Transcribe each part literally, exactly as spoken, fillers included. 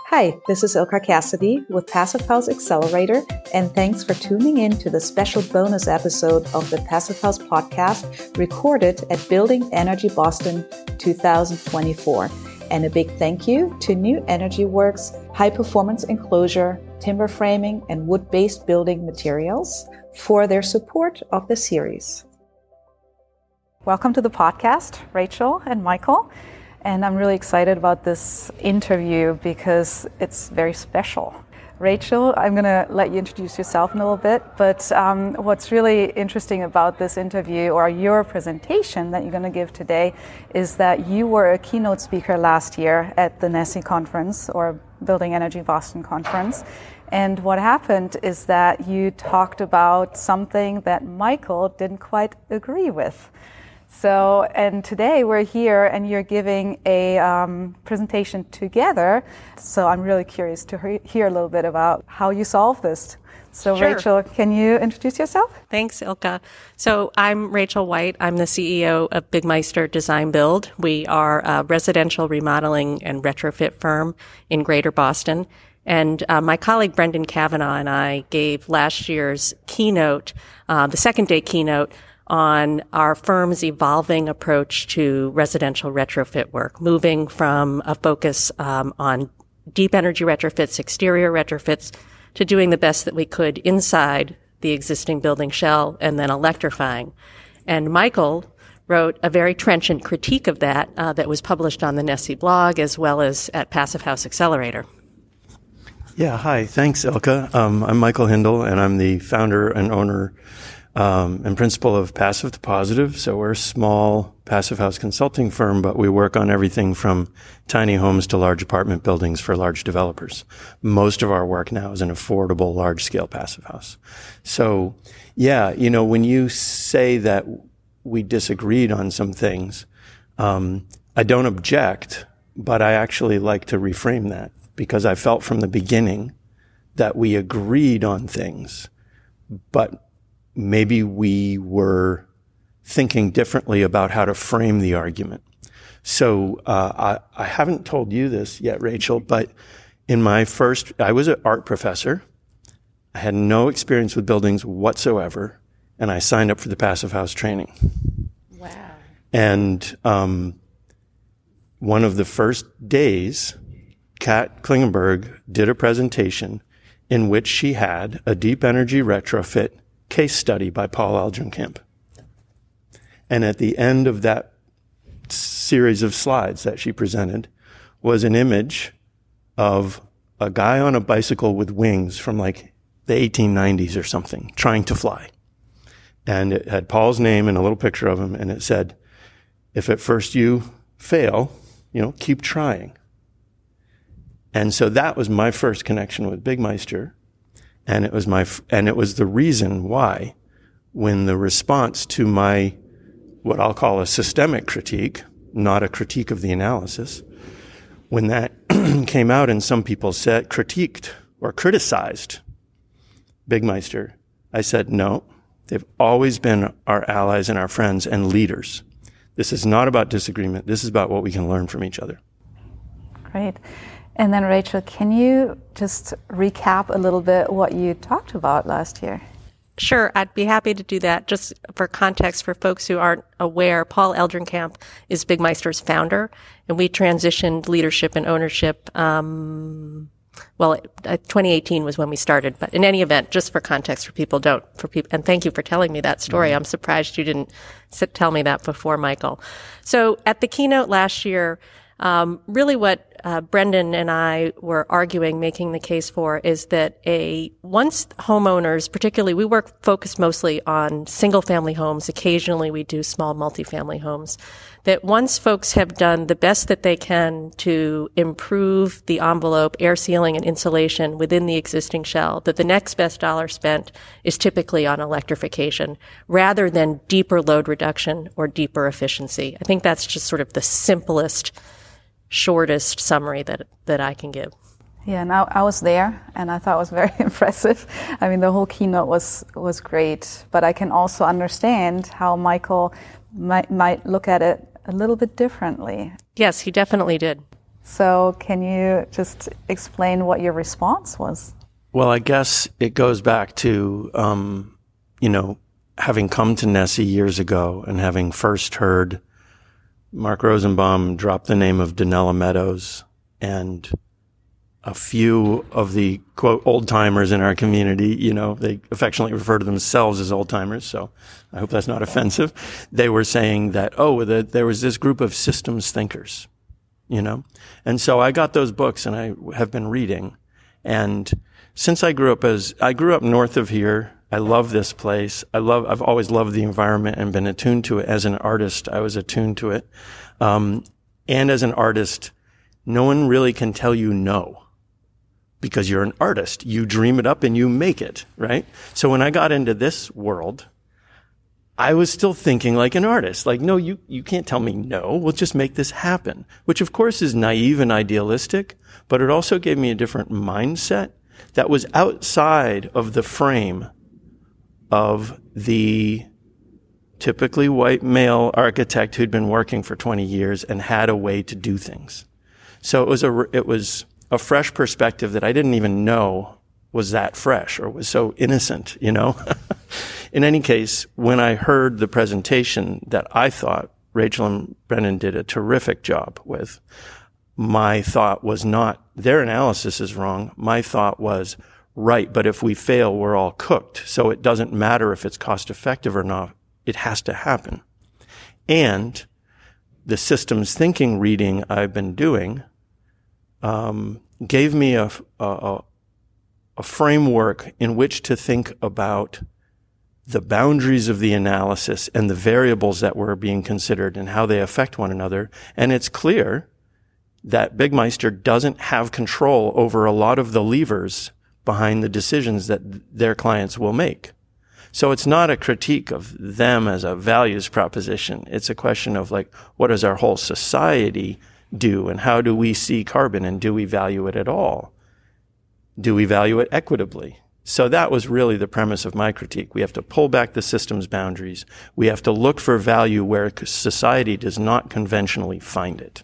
Hi, this is Ilka Cassidy with Passive House Accelerator, and thanks for tuning in to the special bonus episode of the Passive House podcast recorded at Building Energy Boston two thousand twenty-four. And a big thank you to New Energy Works, High Performance Enclosure, Timber Framing, and Wood-Based Building Materials for their support of the series. Welcome to the podcast, Rachel and Michael. And I'm really excited about this interview because it's very special. Rachel, I'm going to let you introduce yourself in a little bit, but um, what's really interesting about this interview or your presentation that you're going to give today is that you were a keynote speaker last year at the N E S E conference or Building Energy Boston conference. And what happened is that you talked about something that Michael didn't quite agree with. So, and today we're here and you're giving a um, presentation together. So I'm really curious to he- hear a little bit about how you solve this. So sure. Rachel, can you introduce yourself? Thanks, Ilka. So I'm Rachel White. I'm the C E O of Bigmeister Design Build. We are a residential remodeling and retrofit firm in Greater Boston. And uh, my colleague Brendan Kavanaugh and I gave last year's keynote, uh, the second day keynote, on our firm's evolving approach to residential retrofit work, moving from a focus um, on deep energy retrofits, exterior retrofits, to doing the best that we could inside the existing building shell and then electrifying. And Michael wrote a very trenchant critique of that uh, that was published on the N E S E blog as well as at Passive House Accelerator. Yeah, hi. Thanks, Ilka. Um, I'm Michael Hindle, and I'm the founder and owner Um, and principal of Passive to Positive. So we're a small passive house consulting firm, but we work on everything from tiny homes to large apartment buildings for large developers. Most of our work now is an affordable, large-scale passive house. So, yeah, you know, when you say that we disagreed on some things, um, I don't object, but I actually like to reframe that because I felt from the beginning that we agreed on things, but maybe we were thinking differently about how to frame the argument. So uh, I, I haven't told you this yet, Rachel, but in my first, I was an art professor. I had no experience with buildings whatsoever, and I signed up for the Passive House training. Wow. And um, one of the first days, Kat Klingenberg did a presentation in which she had a deep energy retrofit case study by Paul Eldrenkamp. And at the end of that series of slides that she presented was an image of a guy on a bicycle with wings from like the eighteen nineties or something, trying to fly. And it had Paul's name and a little picture of him, and it said, if at first you fail, you know, keep trying. And so that was my first connection with Bigmeister. And it was my, and it was the reason why, when the response to my, what I'll call a systemic critique, not a critique of the analysis, when that came out and some people said, critiqued or criticized Bigmeister, I said, no, they've always been our allies and our friends and leaders. This is not about disagreement. This is about what we can learn from each other. Great. And then, Rachel, can you just recap a little bit what you talked about last year? Sure, I'd be happy to do that. Just for context, for folks who aren't aware, Paul Eldrenkamp is Bigmeister's founder, and we transitioned leadership and ownership. Um, well, twenty eighteen was when we started, but in any event, just for context, for people don't, for people, and thank you for telling me that story. Mm-hmm. I'm surprised you didn't sit, tell me that before, Michael. So at the keynote last year, um, really what Uh, Brendan and I were arguing, making the case for, is that a once homeowners, particularly we work focused mostly on single family homes. Occasionally we do small multifamily homes. That once folks have done the best that they can to improve the envelope, air sealing and insulation within the existing shell, that the next best dollar spent is typically on electrification rather than deeper load reduction or deeper efficiency. I think that's just sort of the simplest, shortest summary that that I can give. Yeah, and I, I was there, and I thought it was very impressive. I mean, the whole keynote was was great, but I can also understand how Michael might might look at it a little bit differently. Yes, he definitely did. So can you just explain what your response was? Well, I guess it goes back to, um, you know, having come to Nessie years ago and having first heard Mark Rosenbaum drop the name of Donella Meadows, and a few of the, quote, old-timers in our community, you know, they affectionately refer to themselves as old-timers, so I hope that's not offensive. They were saying that, oh, that there was this group of systems thinkers, you know? And so I got those books and I have been reading. And since I grew up as, I grew up north of here, I love this place. I love, I've always loved the environment and been attuned to it. As an artist, I was attuned to it. Um, and as an artist, no one really can tell you no, because you're an artist. You dream it up and you make it, right? So when I got into this world, I was still thinking like an artist. Like, no, you, you can't tell me no. We'll just make this happen, which of course is naive and idealistic, but it also gave me a different mindset that was outside of the frame of the typically white male architect who'd been working for twenty years and had a way to do things. So it was a, it was a fresh perspective that I didn't even know was that fresh or was so innocent, you know? In any case, when I heard the presentation that I thought Rachel and Brendan did a terrific job with, my thought was not, their analysis is wrong. My thought was, right, but if we fail, we're all cooked. So it doesn't matter if it's cost effective or not. It has to happen. And the systems thinking reading I've been doing um, gave me a, a, a framework in which to think about the boundaries of the analysis and the variables that were being considered and how they affect one another. And it's clear that Bigmeister doesn't have control over a lot of the levers behind the decisions that their clients will make. So it's not a critique of them as a values proposition. It's a question of like, what does our whole society do and how do we see carbon and do we value it at all? Do we value it equitably? So that was really the premise of my critique. We have to pull back the system's boundaries. We have to look for value where society does not conventionally find it.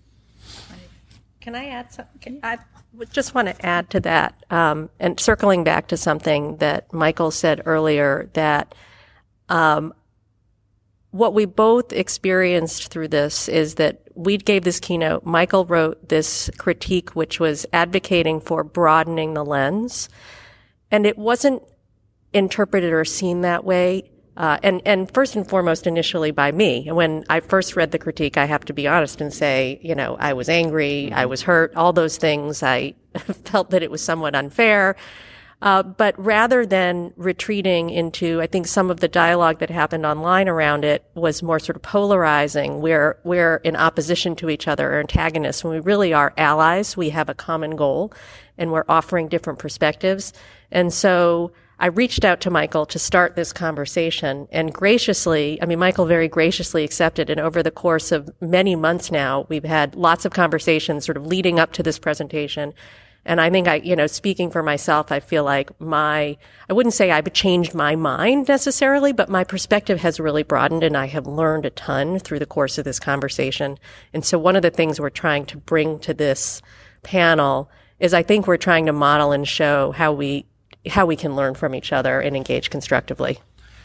Can I add something? I just want to add to that, um, and circling back to something that Michael said earlier, that um, what we both experienced through this is that we gave this keynote. Michael wrote this critique, which was advocating for broadening the lens. And it wasn't interpreted or seen that way. Uh, and, and first and foremost, initially by me. And when I first read the critique, I have to be honest and say, you know, I was angry, I was hurt, all those things. I felt that it was somewhat unfair. Uh, but rather than retreating into, I think some of the dialogue that happened online around it was more sort of polarizing, where we're in opposition to each other or antagonists, when we really are allies. We have a common goal and we're offering different perspectives. And so I reached out to Michael to start this conversation, and graciously, I mean, Michael very graciously accepted. And over the course of many months now, we've had lots of conversations sort of leading up to this presentation. And I think I, you know, speaking for myself, I feel like my, I wouldn't say I've changed my mind necessarily, but my perspective has really broadened and I have learned a ton through the course of this conversation. And so one of the things we're trying to bring to this panel is I think we're trying to model and show how we, how we can learn from each other and engage constructively.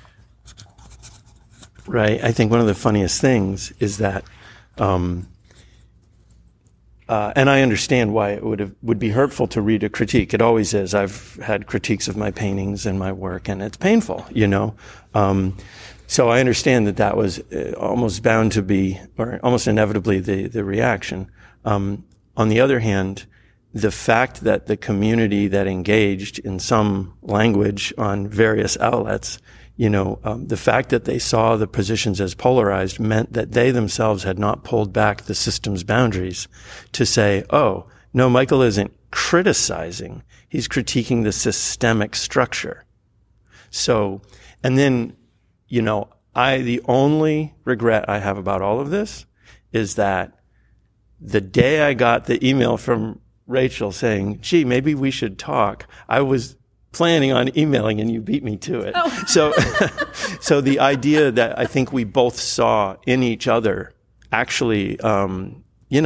Right. I think one of the funniest things is that, um, Uh, and I understand why it would have, would be hurtful to read a critique. It always is. I've had critiques of my paintings and my work, and it's painful, you know. Um, so I understand that that was uh, almost bound to be, or almost inevitably, the the reaction. Um, on the other hand, the fact that the community that engaged in some language on various outlets, you know, um, the fact that they saw the positions as polarized meant that they themselves had not pulled back the system's boundaries to say, oh, no, Michael isn't criticizing. He's critiquing the systemic structure. So, and then, you know, I, the only regret I have about all of this is that the day I got the email from Rachel saying, gee, maybe we should talk, I was planning on emailing and you beat me to it. Oh. So, so the idea that I think we both saw in each other actually, um, you know,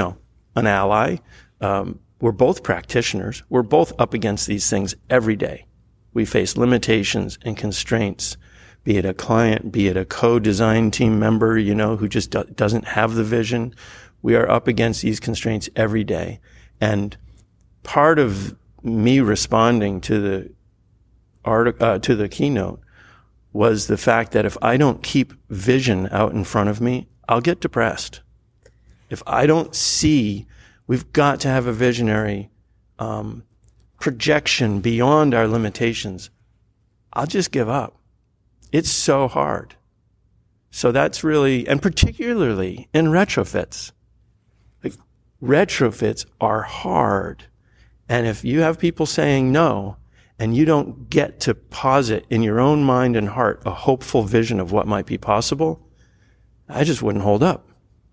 an ally. Um, we're both practitioners. We're both up against these things every day. We face limitations and constraints, be it a client, be it a co-design team member, you know, who just do- doesn't have the vision. We are up against these constraints every day. And part of me responding to the art, uh, to the keynote was the fact that if I don't keep vision out in front of me, I'll get depressed. If I don't see, we've got to have a visionary um, projection beyond our limitations, I'll just give up. It's so hard. So that's really, and particularly in retrofits. Like, retrofits are hard. And if you have people saying no, and you don't get to posit in your own mind and heart a hopeful vision of what might be possible, I just wouldn't hold up.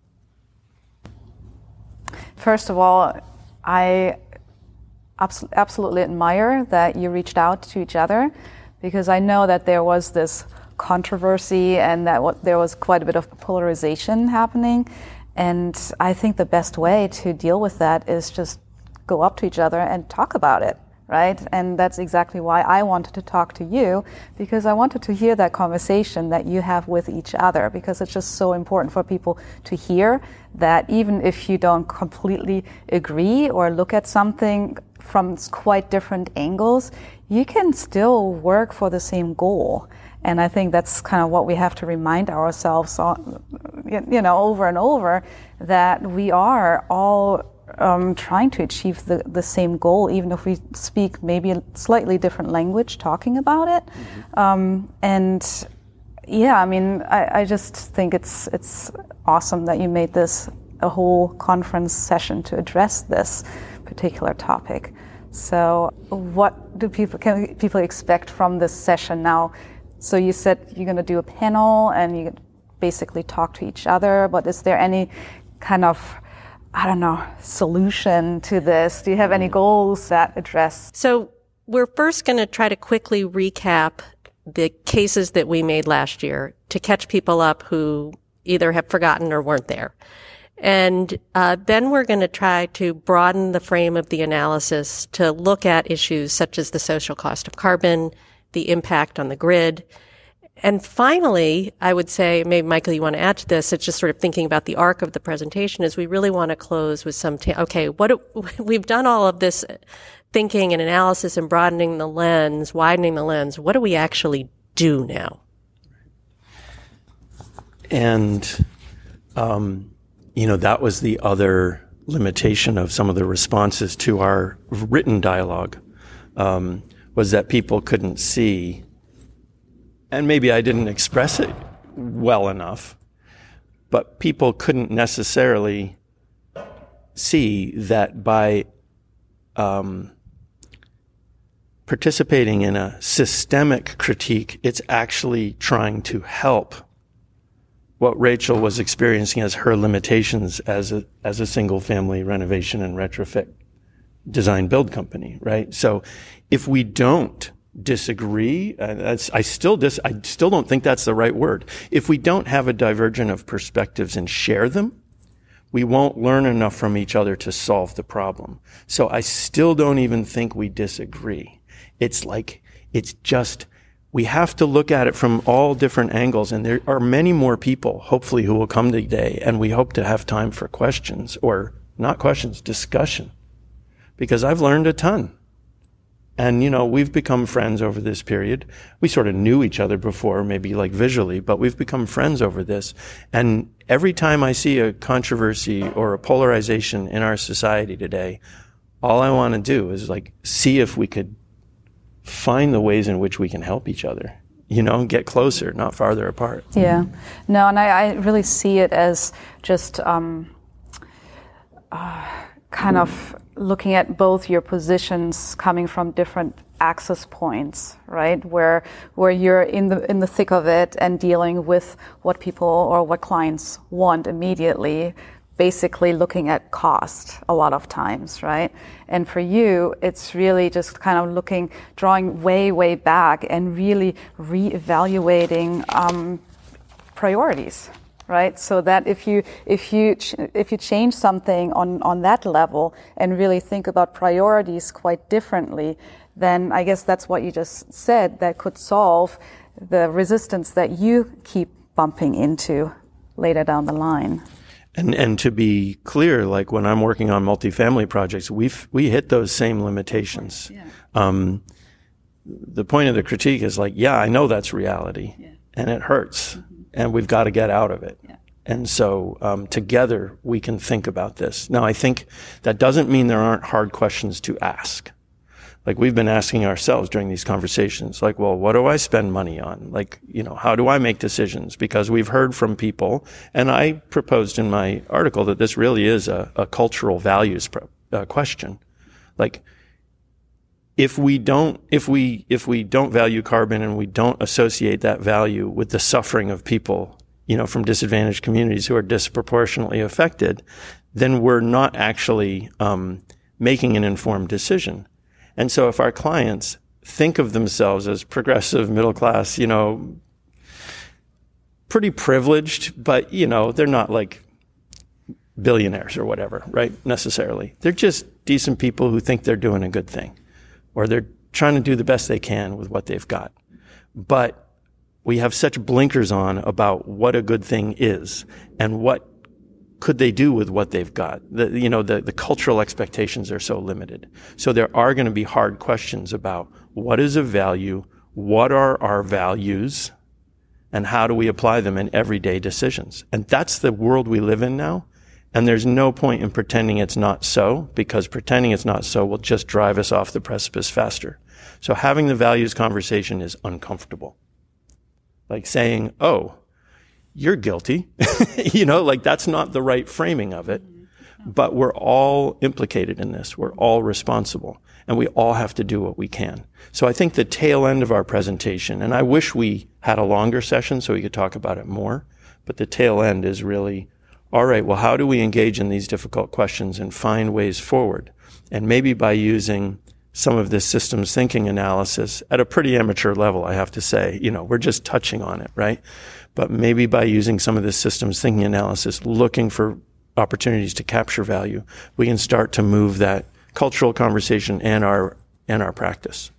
First of all, I abs- absolutely admire that you reached out to each other, because I know that there was this controversy and that what, there was quite a bit of polarization happening. And I think the best way to deal with that is just go up to each other and talk about it. Right? And that's exactly why I wanted to talk to you, because I wanted to hear that conversation that you have with each other, because it's just so important for people to hear that even if you don't completely agree or look at something from quite different angles, you can still work for the same goal. And I think that's kind of what we have to remind ourselves, you know, over and over, that we are all Um, trying to achieve the, the same goal, even if we speak maybe a slightly different language talking about it. Mm-hmm. Um, and yeah, I mean, I, I just think it's it's awesome that you made this a whole conference session to address this particular topic. So what do people, can people expect from this session now? So you said you're going to do a panel and you basically talk to each other, but is there any kind of, I don't know, solution to this? Do you have any goals that address? So we're first going to try to quickly recap the cases that we made last year to catch people up who either have forgotten or weren't there. And uh, then we're going to try to broaden the frame of the analysis to look at issues such as the social cost of carbon, the impact on the grid. And finally, I would say, maybe Michael, you want to add to this, it's just sort of thinking about the arc of the presentation, is we really want to close with some, ta- okay, what do, we've done all of this thinking and analysis and broadening the lens, widening the lens. What do we actually do now? And, um, you know, that was the other limitation of some of the responses to our written dialogue, um, was that people couldn't see. And maybe I didn't express it well enough, but people couldn't necessarily see that by um, participating in a systemic critique, it's actually trying to help what Rachel was experiencing as her limitations as a as a single family renovation and retrofit design build company, right? So if we don't disagree, uh, that's, I still dis, I still don't think that's the right word. If we don't have a divergence of perspectives and share them, we won't learn enough from each other to solve the problem. So I still don't even think we disagree. It's like, it's just, we have to look at it from all different angles, and there are many more people, hopefully, who will come today, and we hope to have time for questions, or not questions, discussion, because I've learned a ton. And, you know, we've become friends over this period. We sort of knew each other before, maybe like visually, but we've become friends over this. And every time I see a controversy or a polarization in our society today, all I want to do is like see if we could find the ways in which we can help each other, you know, get closer, not farther apart. Yeah. No, and I, I really see it as just um, uh, kind of looking at both your positions coming from different access points, right? Where where you're in the in the thick of it and dealing with what people or what clients want immediately, basically looking at cost a lot of times, right? And for you, it's really just kind of looking, drawing way, way back and really reevaluating um, priorities, right? So that if you if you ch- if you change something on on that level and really think about priorities quite differently, then I guess that's what you just said, that could solve the resistance that you keep bumping into later down the line. And and to be clear, like when I'm working on multifamily projects, we we hit those same limitations. Yeah. Um, the point of the critique is like, yeah, I know that's reality, yeah. and it hurts, mm-hmm. and we've got to get out of it. Yeah. And so um, together we can think about this. Now, I think that doesn't mean there aren't hard questions to ask. Like we've been asking ourselves during these conversations, like, well, what do I spend money on? Like, you know, how do I make decisions? Because we've heard from people, and I proposed in my article that this really is a, a cultural values pro- uh, question. Like, if we don't, if we, if we don't value carbon and we don't associate that value with the suffering of people, you know, from disadvantaged communities who are disproportionately affected, then we're not actually um, making an informed decision. And so if our clients think of themselves as progressive, middle class, you know, pretty privileged, but, you know, they're not like billionaires or whatever, right? Necessarily. They're just decent people who think they're doing a good thing, or they're trying to do the best they can with what they've got. But we have such blinkers on about what a good thing is and what could they do with what they've got? The, you know, the, the cultural expectations are so limited. So there are going to be hard questions about what is a value, what are our values, and how do we apply them in everyday decisions? And that's the world we live in now. And there's no point in pretending it's not so, because pretending it's not so will just drive us off the precipice faster. So having the values conversation is uncomfortable. Like saying, oh, you're guilty. You know, like that's not the right framing of it. But we're all implicated in this. We're all responsible. And we all have to do what we can. So I think the tail end of our presentation, and I wish we had a longer session so we could talk about it more, but the tail end is really, all right, well, how do we engage in these difficult questions and find ways forward? And maybe by using some of this systems thinking analysis at a pretty amateur level, I have to say, you know, we're just touching on it, right? But maybe by using some of this systems thinking analysis, looking for opportunities to capture value, we can start to move that cultural conversation and our and our practice.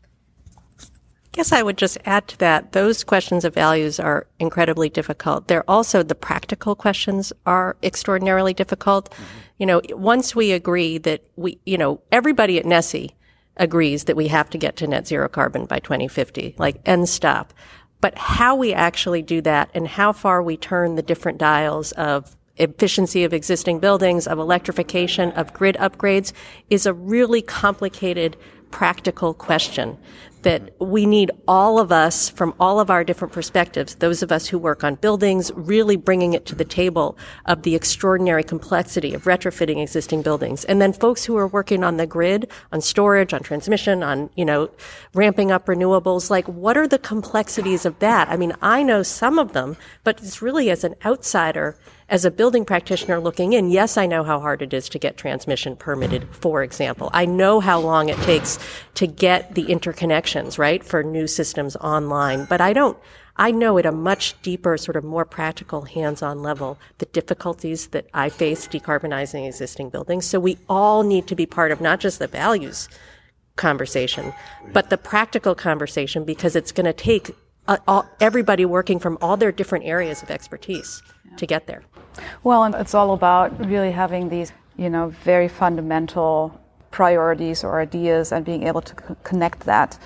I guess I would just add to that, those questions of values are incredibly difficult. They're also, the practical questions are extraordinarily difficult. Mm-hmm. You know, once we agree that we, you know, everybody at NESE agrees that we have to get to net zero carbon by twenty fifty, like, end stop. But how we actually do that and how far we turn the different dials of efficiency of existing buildings, of electrification, of grid upgrades is a really complicated, practical question that we need all of us from all of our different perspectives, those of us who work on buildings, really bringing it to the table of the extraordinary complexity of retrofitting existing buildings. And then folks who are working on the grid, on storage, on transmission, on, you know, ramping up renewables, like what are the complexities of that? I mean, I know some of them, but it's really as an outsider, as a building practitioner looking in, yes, I know how hard it is to get transmission permitted, for example. I know how long it takes to get the interconnections, right, for new systems online. But I don't, I know at a much deeper, sort of more practical, hands-on level, the difficulties that I face decarbonizing existing buildings. So we all need to be part of not just the values conversation, but the practical conversation, because it's going to take uh, all, everybody working from all their different areas of expertise to get there. Well, and it's all about really having these, you know, very fundamental priorities or ideas and being able to c- connect that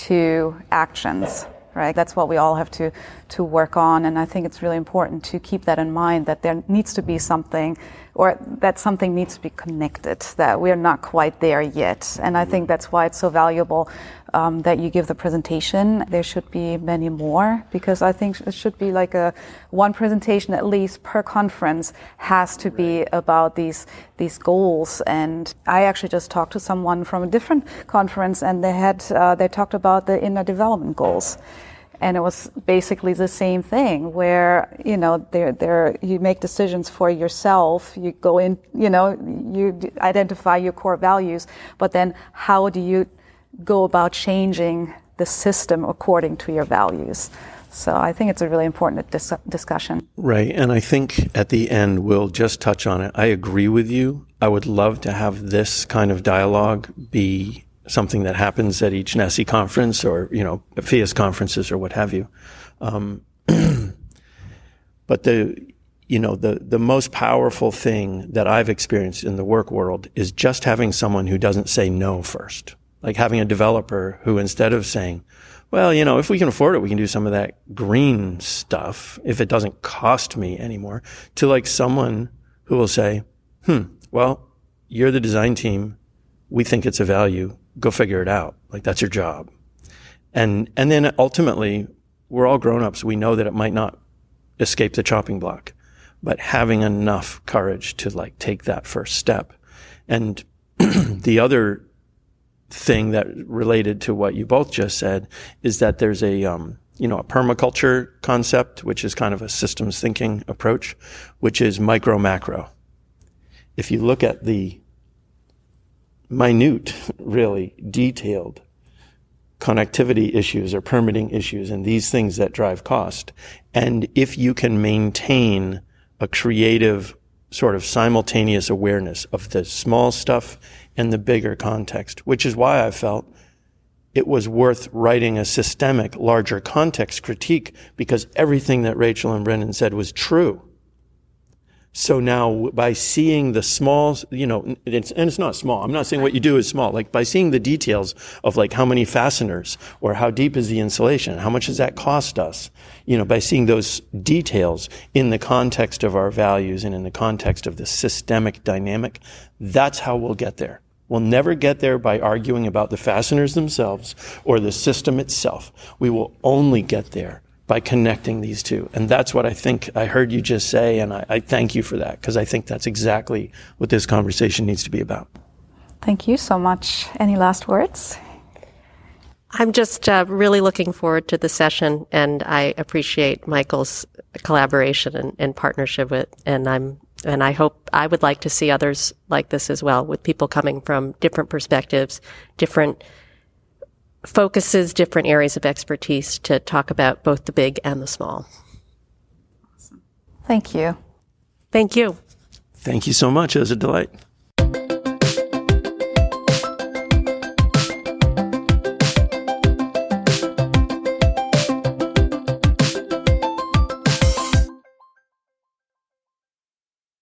to actions, right? That's what we all have to, to work on. And I think it's really important to keep that in mind, that there needs to be something, or that something needs to be connected, that we're not quite there yet. And I think that's why it's so valuable um, that you give the presentation. There should be many more, because I think it should be like a one presentation at least per conference has to be about these these goals. And I actually just talked to someone from a different conference, and they had uh, they talked about the inner development goals. And it was basically the same thing, where, you know, there, there, you make decisions for yourself. You go in, you know, you identify your core values, but then how do you go about changing the system according to your values? So I think it's a really important dis- discussion. Right. And I think at the end, we'll just touch on it. I agree with you. I would love to have this kind of dialogue be something that happens at each N E S I conference or, you know, F I A S conferences or what have you. Um, but the, you know, the, the most powerful thing that I've experienced in the work world is just having someone who doesn't say no first. Like having a developer who, instead of saying, well, you know, if we can afford it, we can do some of that green stuff if it doesn't cost me anymore, to like someone who will say, hmm, well, you're the design team. We think it's a value. Go figure it out. Like that's your job. And, and then ultimately we're all grown-ups. We know that it might not escape the chopping block, but having enough courage to like take that first step. And the other thing that related to what you both just said is that there's a, um, you know, a permaculture concept, which is kind of a systems thinking approach, which is micro macro. If you look at the minute, really detailed connectivity issues or permitting issues and these things that drive cost, and if you can maintain a creative sort of simultaneous awareness of the small stuff and the bigger context, which is why I felt it was worth writing a systemic, larger context critique, because everything that Rachel and Brendan said was true. So now by seeing the small, you know, it's, and it's not small. I'm not saying what you do is small. Like by seeing the details of like how many fasteners or how deep is the insulation, how much does that cost us? You know, by seeing those details in the context of our values and in the context of the systemic dynamic, that's how we'll get there. We'll never get there by arguing about the fasteners themselves or the system itself. We will only get there by connecting these two. And that's what I think I heard you just say, and I, I thank you for that, because I think that's exactly what this conversation needs to be about. Thank you so much. Any last words? I'm just uh, really looking forward to the session, and I appreciate Michael's collaboration and, and partnership with, and I'm and I hope I would like to see others like this as well, with people coming from different perspectives, different focuses, different areas of expertise to talk about both the big and the small. Awesome. Thank you. Thank you. Thank you so much. It was a delight.